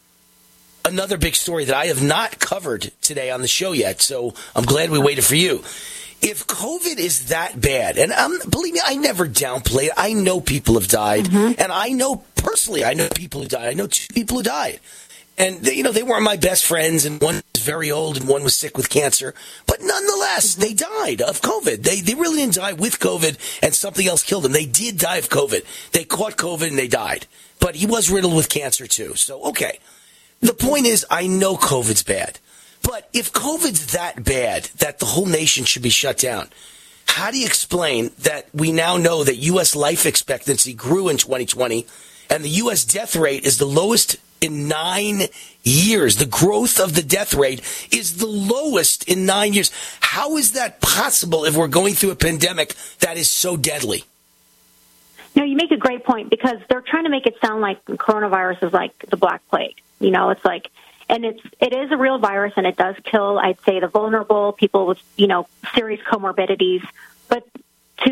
another big story that I have not covered today on the show yet. So I'm glad we waited for you. If COVID is that bad, and believe me, I never downplay it. I know people have died, and I know people who died. I know 2 people who died. And, they weren't my best friends, and one was very old and one was sick with cancer. But nonetheless, they died of COVID. They really didn't die with COVID and something else killed them. They did die of COVID. They caught COVID and they died. But he was riddled with cancer too. So, okay. The point is, I know COVID's bad. But if COVID's that bad that the whole nation should be shut down, how do you explain that we now know that U.S. life expectancy grew in 2020 and the U.S. death rate is the lowest in 9 years? The growth of the death rate is the lowest in 9 years. How is that possible if we're going through a pandemic that is so deadly? No, you make a great point, because they're trying to make it sound like coronavirus is like the Black Plague. It's like, and it is a real virus, and it does kill, I'd say, the vulnerable, people with, serious comorbidities. But to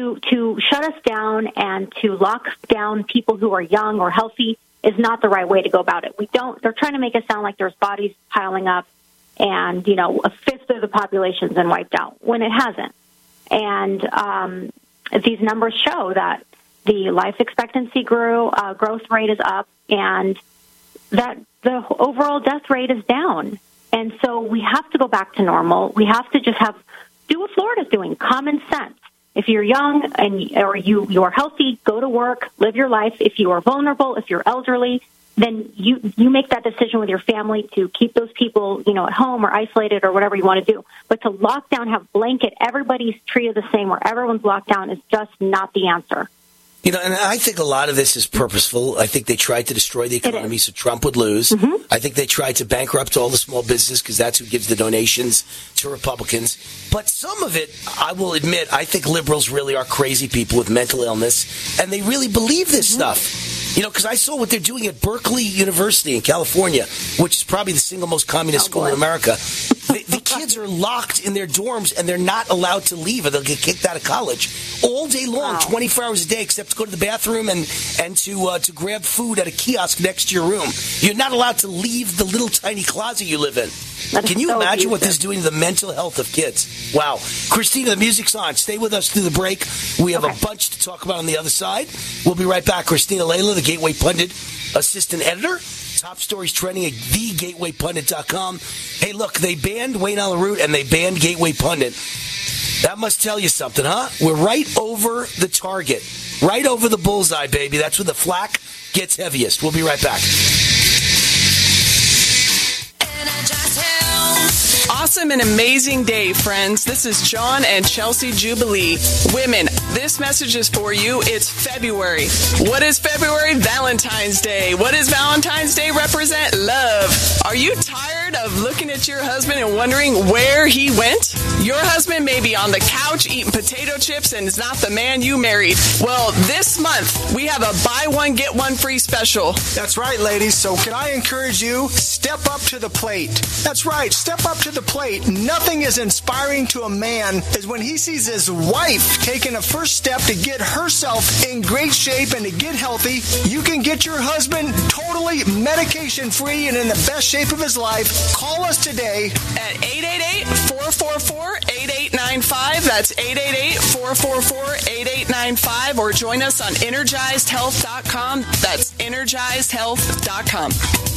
to shut us down and to lock down people who are young or healthy is not the right way to go about it. They're trying to make it sound like there's bodies piling up and, a fifth of the population's been wiped out when it hasn't. And these numbers show that the life expectancy growth rate is up and that the overall death rate is down. And so we have to go back to normal. We have to just do what Florida's doing, common sense. If you're young or you are healthy, go to work, live your life. If you are vulnerable, if you're elderly, then you make that decision with your family to keep those people, at home or isolated or whatever you want to do. But to lock down, have blanket, everybody's treated the same, where everyone's locked down is just not the answer. And I think a lot of this is purposeful. I think they tried to destroy the economy so Trump would lose. Mm-hmm. I think they tried to bankrupt all the small business because that's who gives the donations to Republicans. But some of it, I will admit, I think liberals really are crazy people with mental illness, and they really believe this stuff. Because I saw what they're doing at Berkeley University in California, which is probably the single most communist school in America. The kids are locked in their dorms, and they're not allowed to leave, or they'll get kicked out of college all day long, 24 hours a day, except to go to the bathroom and to grab food at a kiosk next to your room. You're not allowed to leave the little tiny closet you live in. Can you imagine what this is doing to the mental health of kids? Wow. Christina, the music's on. Stay with us through the break. We have a bunch to talk about on the other side. We'll be right back. Christina Layla, the Gateway Pundit assistant editor. Top stories trending at thegatewaypundit.com. Hey, look, they banned Wayne Allyn Root and they banned Gateway Pundit. That must tell you something, huh? We're right over the target. Right over the bullseye, baby. That's where the flack gets heaviest. We'll be right back. Awesome and amazing day, friends. This is John and Chelsea Jubilee. Women, this message is for you. It's February. What is February? Valentine's Day. What does Valentine's Day represent? Love. Are you tired of looking at your husband and wondering where he went? Your husband may be on the couch eating potato chips and is not the man you married. Well, this month, we have a buy one, get one free special. That's right, ladies. So can I encourage you, step up to the plate. That's right, step up to the plate. Nothing is inspiring to a man as when he sees his wife taking a first step to get herself in great shape and to get healthy. You can get your husband totally medication-free and in the best shape of his life. Call us today at 888-444-8895. That's 888-444-8895. Or join us on EnergizedHealth.com. That's EnergizedHealth.com.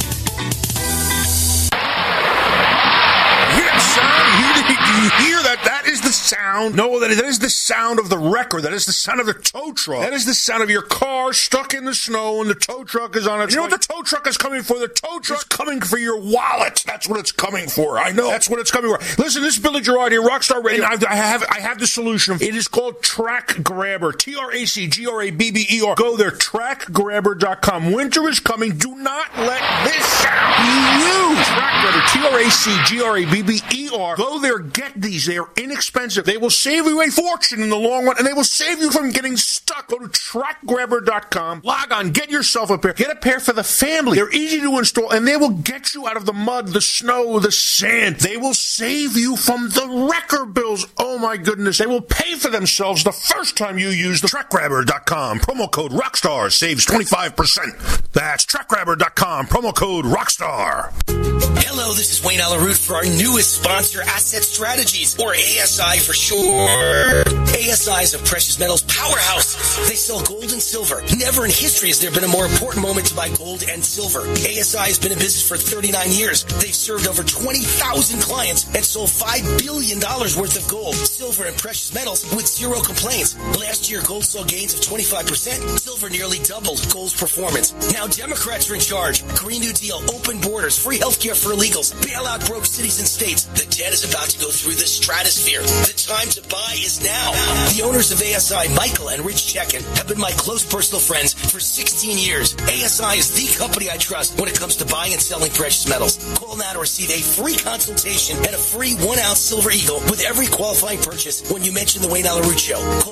Do you hear that? That is the sound. No, that is the sound of the wrecker. That is the sound of the tow truck. That is the sound of your car stuck in the snow and the tow truck is on its way. You know what the tow truck is coming for? The tow truck is coming for your wallet. That's what it's coming for. I know. That's what it's coming for. Listen, this is Billy Gerard here, Rockstar Radio. I have the solution. It is called Track Grabber. TRACGRABBER. Go there, trackgrabber.com. Winter is coming. Do not let this sound be you. Track Grabber, TRACGRABBER. Go there, get these. They are inexpensive. They will save you a fortune in the long run, and they will save you from getting stuck. Go to trackgrabber.com. Log on, get yourself a pair. Get a pair for the family. They're easy to install, and they will get you out of the mud, the snow, the sand. They will save you from the wrecker bills. Oh, my goodness. They will pay for themselves the first time you use the trackgrabber.com. Promo code ROCKSTAR saves 25%. That's trackgrabber.com. Promo code ROCKSTAR. Hello, this is Wayne Allyn Root for our newest sponsor, Asset Strategies, or ASI for short. ASI is a precious metals powerhouse. They sell gold and silver. Never in history has there been a more important moment to buy gold and silver. ASI has been in business for 39 years. They've served over 20,000 clients and sold $5 billion worth of gold, silver, and precious metals with zero complaints. Last year, gold saw gains of 25%. Silver nearly doubled gold's performance. Now Democrats are in charge. Green New Deal, open borders, free healthcare for illegals, bailout broke cities and states. The debt is about to go through the stratosphere. The time to buy is now. The owners of ASI, Michael and Rich Chekin, have been my close personal friends for 16 years. ASI is the company I trust when it comes to buying and selling precious metals. Call now to receive a free consultation and a free 1-ounce Silver Eagle with every qualifying purchase when you mention the Wayne Allyn Root Show. Call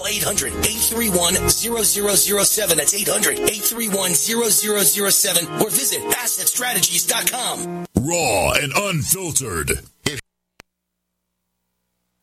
800-831-0007. That's 800-831-0007 or visit AssetStrategies.com. Raw and unfiltered.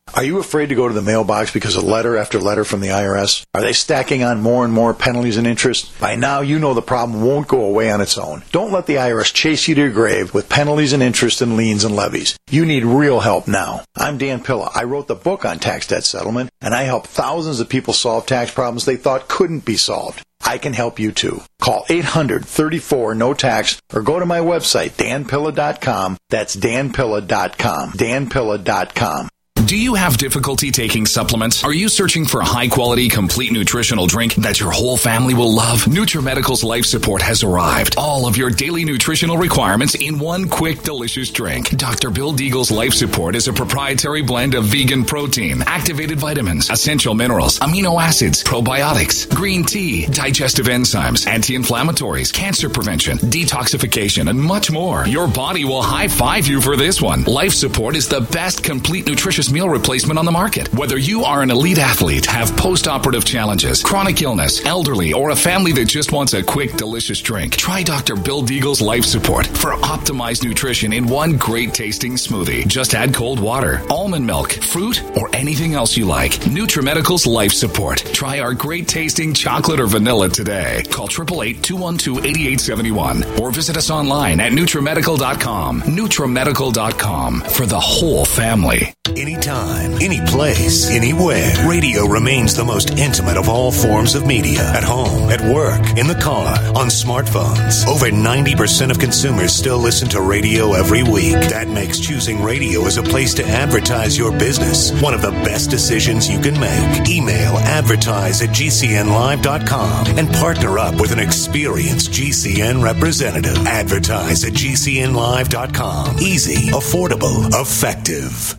Are you afraid to go to the mailbox because of letter after letter from the IRS? Are they stacking on more and more penalties and interest? By now, you know the problem won't go away on its own. Don't let the IRS chase you to your grave with penalties and interest and liens and levies. You need real help now. I'm Dan Pilla. I wrote the book on tax debt settlement, and I help thousands of people solve tax problems they thought couldn't be solved. I can help you too. Call 800-34-NO-TAX or go to my website, danpilla.com. That's danpilla.com. danpilla.com. Do you have difficulty taking supplements? Are you searching for a high-quality, complete nutritional drink that your whole family will love? NutriMedical's Life Support has arrived. All of your daily nutritional requirements in one quick, delicious drink. Dr. Bill Deagle's Life Support is a proprietary blend of vegan protein, activated vitamins, essential minerals, amino acids, probiotics, green tea, digestive enzymes, anti-inflammatories, cancer prevention, detoxification, and much more. Your body will high-five you for this one. Life Support is the best complete nutritious meal replacement on the market. Whether you are an elite athlete, have post-operative challenges, chronic illness, elderly, or a family that just wants a quick, delicious drink, try Dr. Bill Deagle's Life Support for optimized nutrition in one great tasting smoothie. Just add cold water, almond milk, fruit, or anything else you like. NutriMedical's Life Support. Try our great tasting chocolate or vanilla today. Call 888-212-8871 or visit us online at NutriMedical.com. NutriMedical.com for the whole family. Anytime, any place, anywhere. Radio remains the most intimate of all forms of media. At home, at work, in the car, on smartphones. Over 90% of consumers still listen to radio every week. That makes choosing radio as a place to advertise your business one of the best decisions you can make. Email advertise@gcnlive.com and partner up with an experienced GCN representative. Advertise@gcnlive.com. Easy, affordable, effective.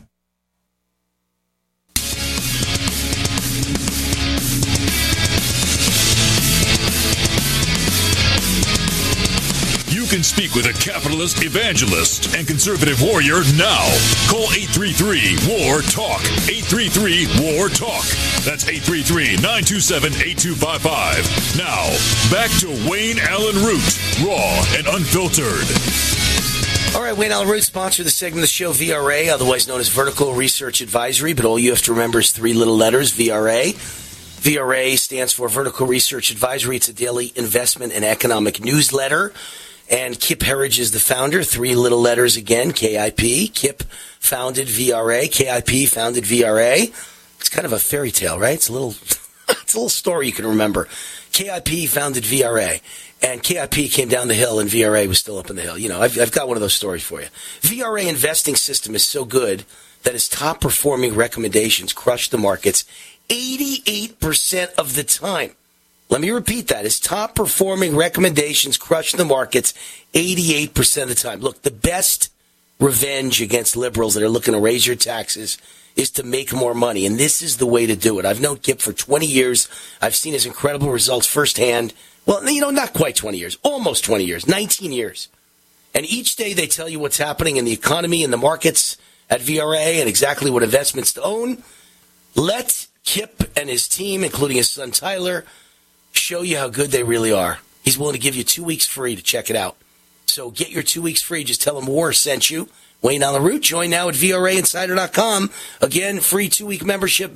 You can speak with a capitalist, evangelist, and conservative warrior now. Call 833-WAR-TALK. 833-WAR-TALK. That's 833-927-8255. Now, back to Wayne Allen Root, raw and unfiltered. All right, Wayne Allen Root, sponsor of the segment of the show, VRA, otherwise known as Vertical Research Advisory, but all you have to remember is three little letters, VRA. VRA stands for Vertical Research Advisory. It's a daily investment and economic newsletter. And Kip Herridge is the founder. Three little letters again, KIP. Kip founded VRA. KIP founded VRA. It's kind of a fairy tale, right? It's a little story you can remember. KIP founded VRA. And KIP came down the hill and VRA was still up in the hill. You know, I've got one of those stories for you. VRA investing system is so good that its top performing recommendations crush the markets 88% of the time. Let me repeat that. His top performing recommendations crush the markets 88% of the time. Look, the best revenge against liberals that are looking to raise your taxes is to make more money. And this is the way to do it. I've known Kip for 20 years. I've seen his incredible results firsthand. Well, you know, not quite 20 years, almost 20 years, 19 years. And each day they tell you what's happening in the economy and the markets at VRA and exactly what investments to own. Let Kip and his team, including his son Tyler, show you how good they really are. He's willing to give you 2 weeks free to check it out. So get your 2 weeks free. Just tell him War sent you. Wayne Allen Root. Join now at VRAinsider.com. Again, free 2-week membership,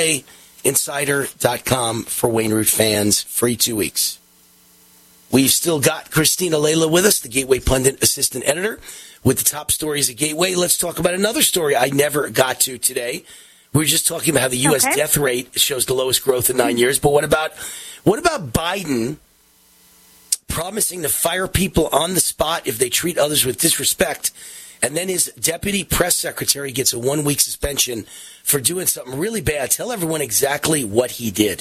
VRAinsider.com for Wayne Root fans. Free 2 weeks. We've still got Christina Layla with us, the Gateway Pundit Assistant Editor, with the top stories at Gateway. Let's talk about another story I never got to today. We were just talking about how the U.S. death rate shows the lowest growth in 9 years. But what about Biden promising to fire people on the spot if they treat others with disrespect, and then his deputy press secretary gets a 1-week suspension for doing something really bad? Tell everyone exactly what he did.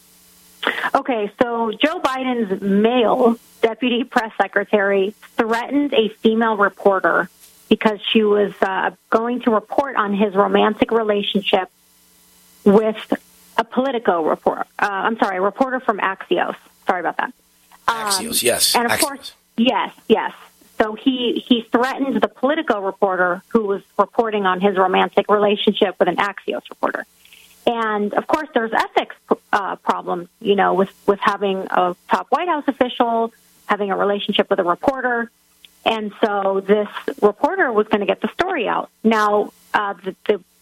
Okay, so Joe Biden's male deputy press secretary threatened a female reporter because she was going to report on his romantic relationship with a Politico reporter. A reporter from Axios. Sorry about that. Axios, yes. And of course, yes. So he threatened the Politico reporter who was reporting on his romantic relationship with an Axios reporter. And of course, there's ethics problems, you know, with having a top White House official having a relationship with a reporter. And so this reporter was going to get the story out. Now, the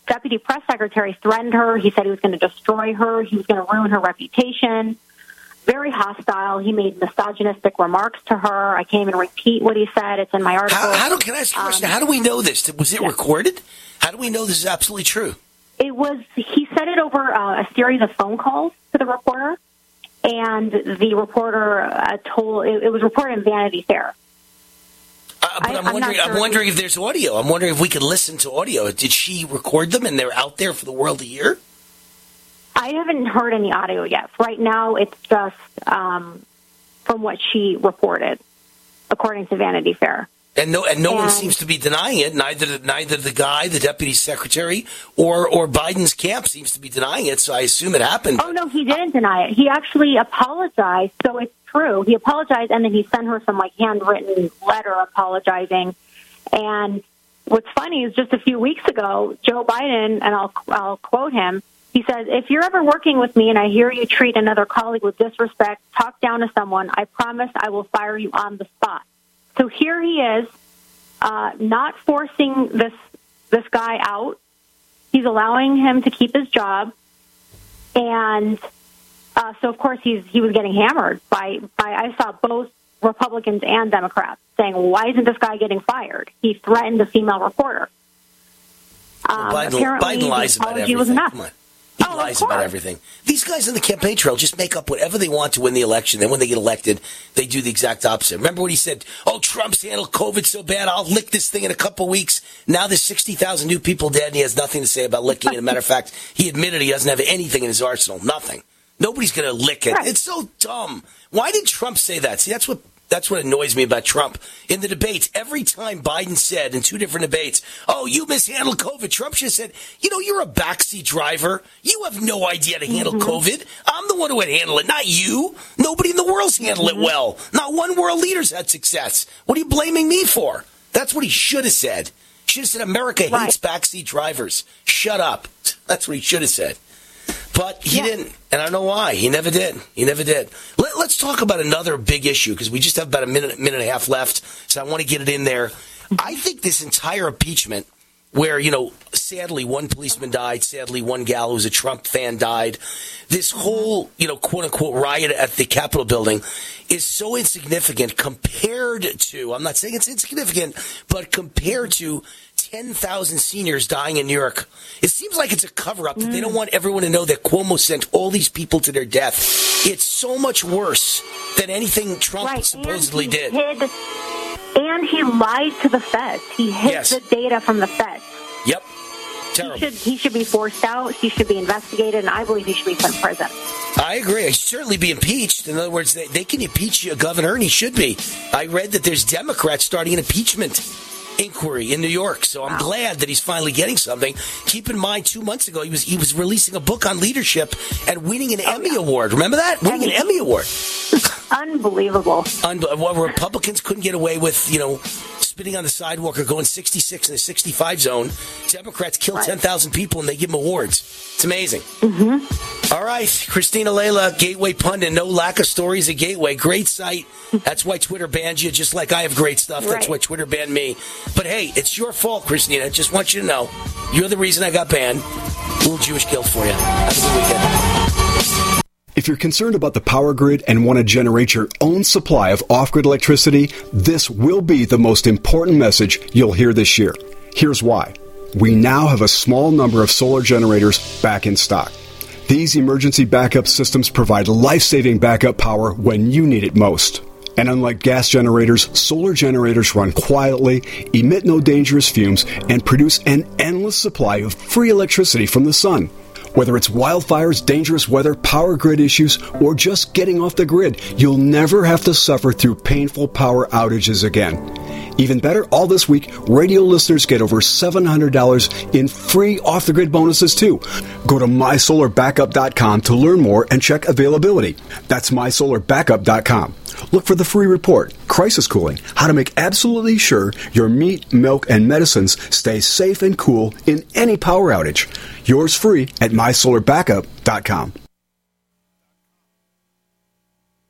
deputy press secretary threatened her. He said he was going to destroy her. He was going to ruin her reputation. Very hostile. He made misogynistic remarks to her. I can't even repeat what he said. It's in my article. Can I ask you a question? How do we know this? Was it recorded? How do we know this is absolutely true? He said it over a series of phone calls to the reporter, and the reporter it was reported in Vanity Fair. But I'm wondering if there's audio. I'm wondering if we could listen to audio. Did she record them and they're out there for the world to hear? I haven't heard any audio yet. Right now, it's just from what she reported, according to Vanity Fair. And no one seems to be denying it. Neither the guy, the deputy secretary, or Biden's camp seems to be denying it. So I assume it happened. Oh no, he didn't deny it. He actually apologized. So it's true. He apologized, and then he sent her some handwritten letter apologizing. And what's funny is just a few weeks ago, Joe Biden, and I'll quote him. He says, "If you're ever working with me and I hear you treat another colleague with disrespect, talk down to someone, I promise I will fire you on the spot." So here he is, not forcing this guy out. He's allowing him to keep his job, and so of course he was getting hammered by I saw both Republicans and Democrats saying, "Why isn't this guy getting fired? He threatened a female reporter." Biden lies about everything. Was enough. Come on. He lies about everything. These guys on the campaign trail just make up whatever they want to win the election. Then when they get elected, they do the exact opposite. Remember when he said, Trump's handled COVID so bad, I'll lick this thing in a couple of weeks. Now there's 60,000 new people dead, and he has nothing to say about licking it. As a matter of fact, he admitted he doesn't have anything in his arsenal. Nothing. Nobody's going to lick it. Right. It's so dumb. Why did Trump say that? See, that's what annoys me about Trump. In the debates, every time Biden said in two different debates, you mishandled COVID, Trump just said, you're a backseat driver. You have no idea how to handle COVID. I'm the one who would handle it, not you. Nobody in the world's handled it well. Not one world leader's had success. What are you blaming me for? That's what he should have said. He should have said, America hates backseat drivers. Shut up. That's what he should have said. But he didn't, and I don't know why. He never did. Let's talk about another big issue, because we just have about a minute and a half left, so I want to get it in there. I think this entire impeachment, where, sadly one policeman died, sadly one gal who was a Trump fan died, this whole, quote-unquote riot at the Capitol building is so insignificant compared to, I'm not saying it's insignificant, but compared to 10,000 seniors dying in New York. It seems like it's a cover-up that they don't want everyone to know that Cuomo sent all these people to their death. It's so much worse than anything Trump supposedly did. And he lied to the feds. He hid the data from the feds. Yep. Terrible. He should be forced out. He should be investigated, and I believe he should be put in prison. I agree. He should certainly be impeached. In other words, they can impeach a governor, and he should be. I read that there's Democrats starting an impeachment inquiry in New York, so I'm glad that he's finally getting something. Keep in mind, 2 months ago, he was releasing a book on leadership and winning an Emmy Award. Remember that? Winning an Emmy Award. Unbelievable. Republicans couldn't get away with, spitting on the sidewalk or going 66 in the 65 zone. Democrats kill 10,000 people and they give them awards. It's amazing. Mm-hmm. All right, Christina Layla, Gateway Pundit. No lack of stories at Gateway. Great site. That's why Twitter banned you, just like I have great stuff. That's why Twitter banned me. But hey, it's your fault, Christina. I just want you to know. You're the reason I got banned. A little Jewish guilt for you. Have a good weekend. If you're concerned about the power grid and want to generate your own supply of off-grid electricity, this will be the most important message you'll hear this year. Here's why. We now have a small number of solar generators back in stock. These emergency backup systems provide life-saving backup power when you need it most. And unlike gas generators, solar generators run quietly, emit no dangerous fumes, and produce an endless supply of free electricity from the sun. Whether it's wildfires, dangerous weather, power grid issues, or just getting off the grid, you'll never have to suffer through painful power outages again. Even better, all this week, radio listeners get over $700 in free off-the-grid bonuses, too. Go to MySolarBackup.com to learn more and check availability. That's MySolarBackup.com. Look for the free report, Crisis Cooling, how to make absolutely sure your meat, milk, and medicines stay safe and cool in any power outage. Yours free at MySolarBackup.com.